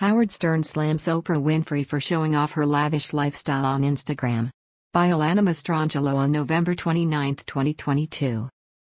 Howard Stern slams Oprah Winfrey for showing off her lavish lifestyle on Instagram. By Alana Mastrangelo on November 29, 2022.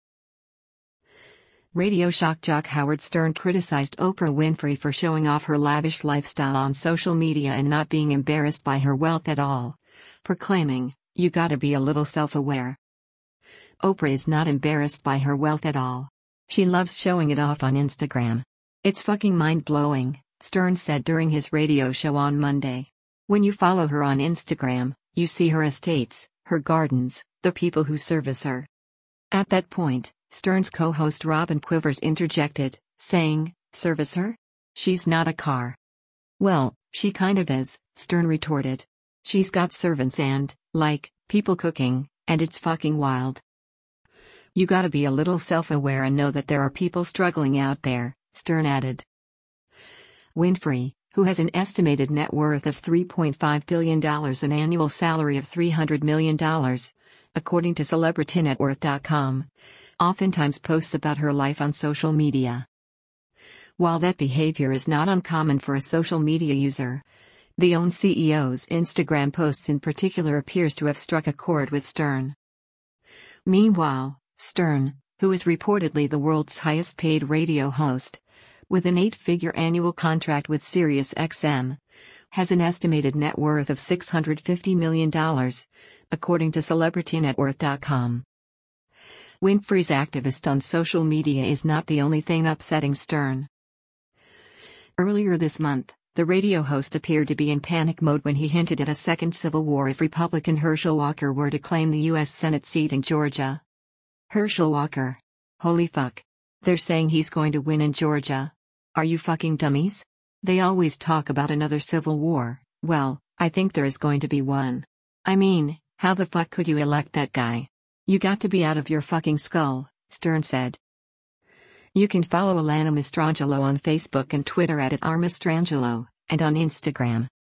Radio shock jock Howard Stern criticized Oprah Winfrey for showing off her lavish lifestyle on social media and not being embarrassed by her wealth at all, proclaiming, "You gotta be a little self-aware." Oprah is not embarrassed by her wealth at all. She loves showing it off on Instagram. "It's fucking mind-blowing," Stern said during his radio show on Monday. "When you follow her on Instagram, you see her estates, her gardens, the people who service her." At that point, Stern's co-host Robin Quivers interjected, saying, "Service her? She's not a car." "Well, she kind of is," Stern retorted. "She's got servants and, like, people cooking, and it's fucking wild. You gotta be a little self-aware and know that there are people struggling out there," Stern added. Winfrey, who has an estimated net worth of $3.5 billion and an annual salary of $300 million, according to CelebrityNetWorth.com, oftentimes posts about her life on social media. While that behavior is not uncommon for a social media user, the OWN CEO's Instagram posts in particular appears to have struck a chord with Stern. Meanwhile, Stern, who is reportedly the world's highest-paid radio host, with an 8-figure annual contract with SiriusXM, has an estimated net worth of $650 million, according to CelebrityNetWorth.com. Winfrey's activist on social media is not the only thing upsetting Stern. Earlier this month, the radio host appeared to be in panic mode when he hinted at a second civil war if Republican Herschel Walker were to claim the U.S. Senate seat in Georgia. Herschel Walker. Holy fuck. They're saying he's going to win in Georgia. Are you fucking dummies? They always talk about another civil war. Well, I think there is going to be one. I mean, how the fuck could you elect that guy? You got to be out of your fucking skull, Stern said. You can follow Alana Mastrangelo on Facebook and Twitter at @rmastrangelo, and on Instagram